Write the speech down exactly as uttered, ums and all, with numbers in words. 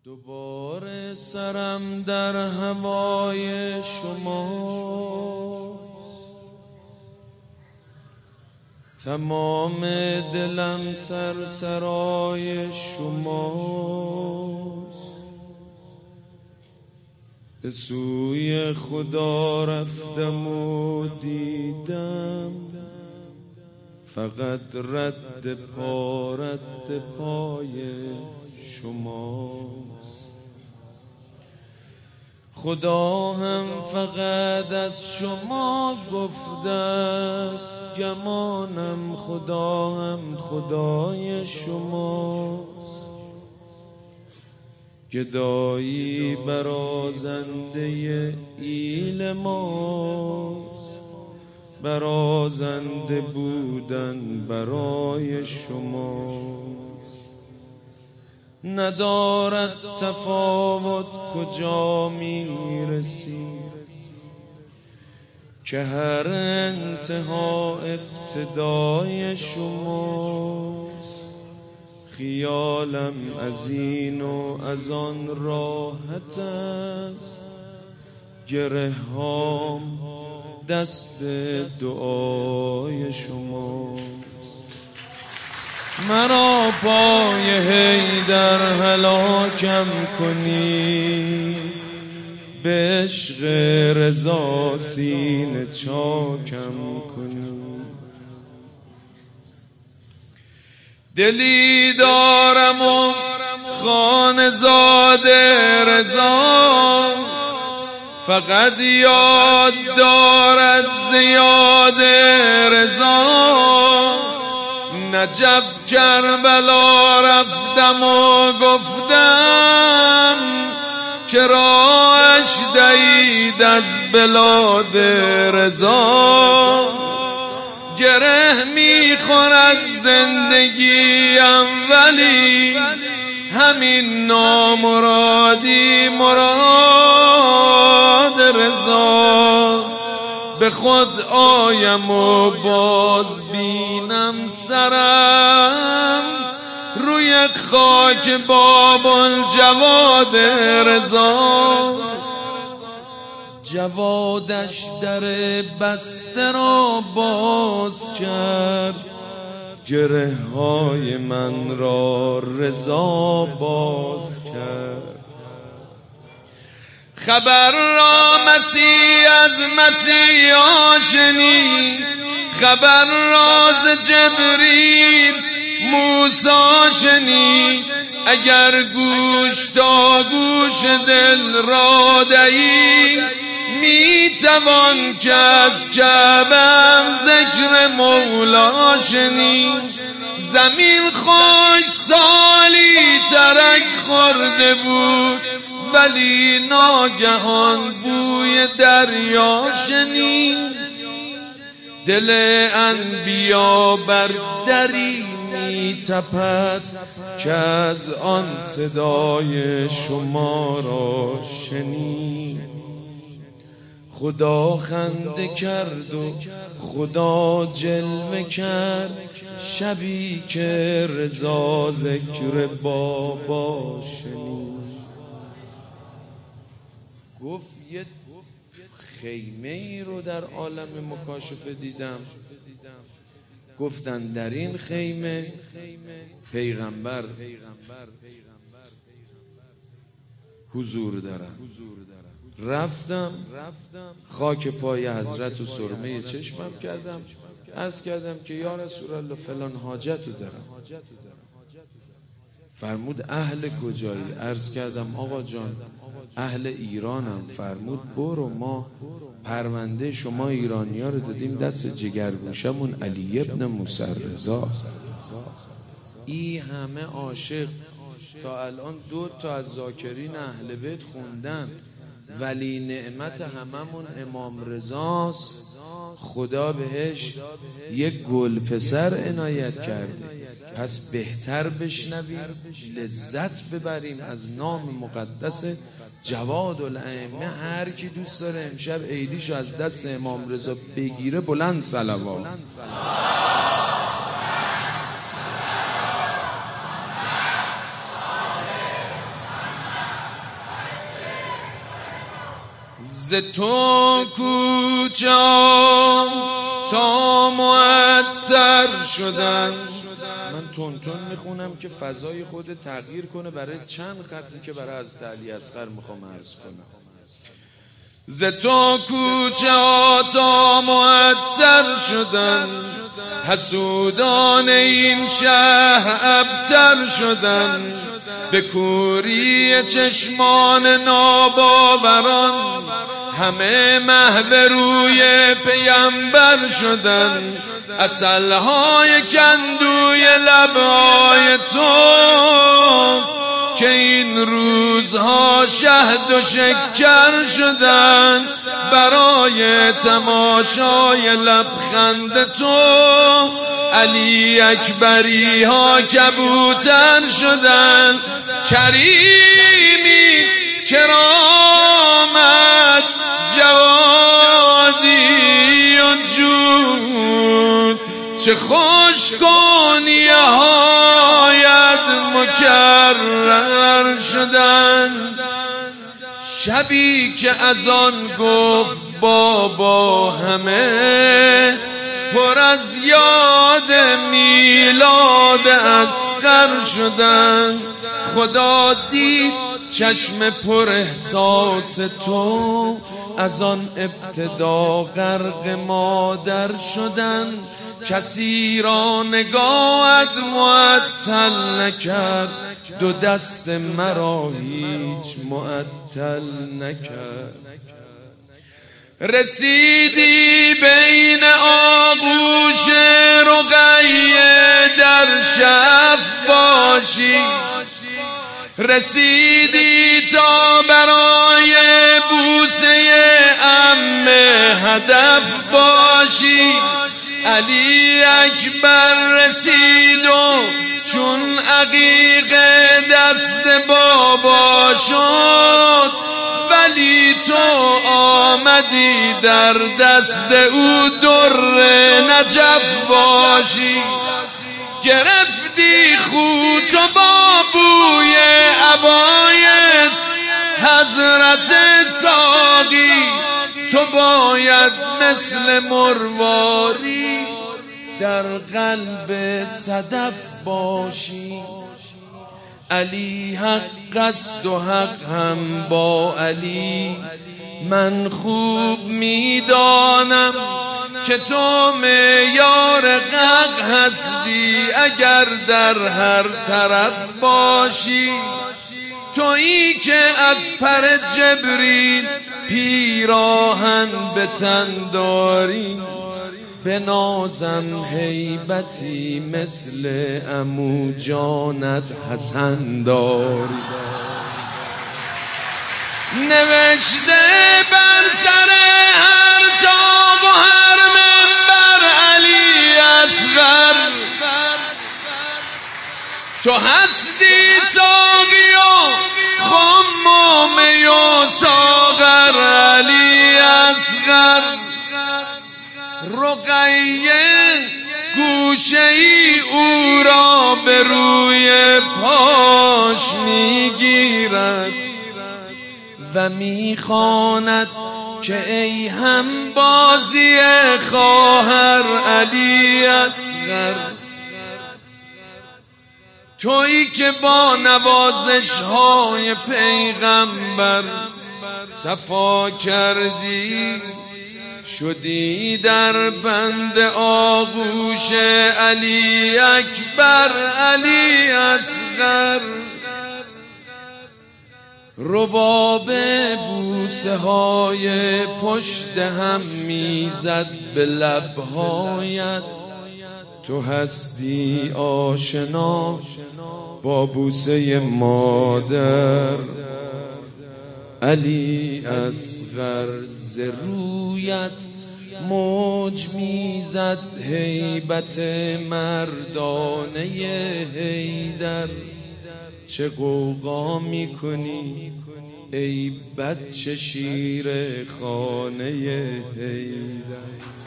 دوباره سرم در هوای شماست، تمام دلم سرسرای شماست. به سوی خدا رفتم و دیدم فقط رد پا رد پای شماست. خدا هم فقط از شما گفته است، گمانم خدا هم خدای شماست. گدایی برازنده ایل ماست، برازنده بودن برای شماست. ندارد تفاوت کجا میرسی که هر انتها ابتدای شماست. خیالم از این و از آن راحت است، گره هام دست دعای شماست. مرا پای حیدر هلاکم کنی، به عشق رضا سینه چاکم کنی. دلی دارم و خانزاده رضاست، فقط یاد دارد زیاد رضاست. نجف کربلا رفتم و گفتم که راهش دهید از بلاد رضاست. گره میخورد زندگیم ولی همین نامرادی مراد رضاست. به خود آیم و باز بینم سرم روی خاک باب الجواد رضاست. جوادش در بسته را باز کرد، گره های من را رضا باز کرد. خبر را مسیح از مسیحا شنید، خبر راز جبریل موسی شنید. اگر گوش تا گوش دل را دهی، می توان که از کعبه ذکر مولا شنید. زمین خوش سالی ترک خورده بود، ولی ناگهان بوی دریا شنید. دل انبیا بر دری می تپد که از آن صدای شما را شنید. خدا خنده کرد و خدا جلوه کرد، شبی که رضا ذکر بابا شنید. گفت یه خیمه ای رو در عالم مکاشفه دیدم. گفتن در این خیمه پیغمبر حضور دارن. رفتم خاک پای حضرت و سرمه چشمم کردم، عرض کردم که یا رسول الله فلان حاجت رو دارم. فرمود اهل کجایی؟ عرض کردم آقا جان اهل ایرانم. فرمود برو، ما پرونده شما ایرانی ها رو دادیم دست جگرگوشمون علی ابن موسی رضا. ای همه عاشق تا الان دو تا از ذاکرین اهل بیت خوندن، ولی نعمت هممون امام رضاست. خدا بهش یک گل پسر عنایت کرده. پس بهتر بشنویم، لذت ببریم از نام مقدس جواد الائمه. هر کی دوست داره امشب عیدیشو از دست امام رضا بگیره بلند صلوات. ز تو کوچه تا معطر شدن. من تون تون میخونم که فضای خود تغییر کنه برای چند خطی که برای حضرت علی اصغر میخوام عرض کنم. ز تو کوچه تا معطر شدن، حسودان این شهر ابتر شدن. به کوری چشمان ناباوران همه محو روی پیمبر شدن. عسلهای کندوی لبهای توست که این روزها شهد و شکر شدن. برای تماشای لبخند تو علی اکبری ها کبوتر شدن. کریمی کرامت جوادی و جود، چه خوش کنیه هایت مکرر شدن. شبی که از آن گفت بابا همه پر از یاد میلاد اصغر شدن. خدا دید چشم پر احساس تو از آن ابتدا غرق مادر شدن. کسی را نگاهت معطل نکرد، دو دست مرا هیچ معطل نکرد. رسیدی بین آغوش رقیه در شف باشی، رسیدی تا برای بوسه عمه هدف باشی. علی اکبر رسید و چون عقیق دست بابا شد، ولی تو آمدی در دست او در نجف باشی. گرفتی خوت و با بوی عبایس حضرت ساقی، تو باید مثل مرواری در قلب صدف باشی. علی حق است و حق هم با علی. من خوب میدانم که تو معیار حق هستی اگر در هر طرف باشی. تویی که از پر جبریل پیراهن به تن داری، به نازم هیبتی مثل عمو جانت حسن داری. نوشته بر سر هر طاق و هر منبر علی اصغر، تو هستی ساقی و خم و می و ساغر علی اصغر. رقیه گوشه ای او را به روی پاش میگیرد و میخواند که ای هم بازی خواهر علی اصغر. تویی که با نوازش های پیغمبر صفا کردی، شدی در بند آغوش علی اکبر علی اصغر. رباب بوسه های پشت هم میزد به لبهایت، تو هستی آشنا با بوسه مادر علی اصغر. ز رویت موج میزد هیبت مردانه حیدر. چه غوغا میکنی ای بچه شیر خانه حیدر.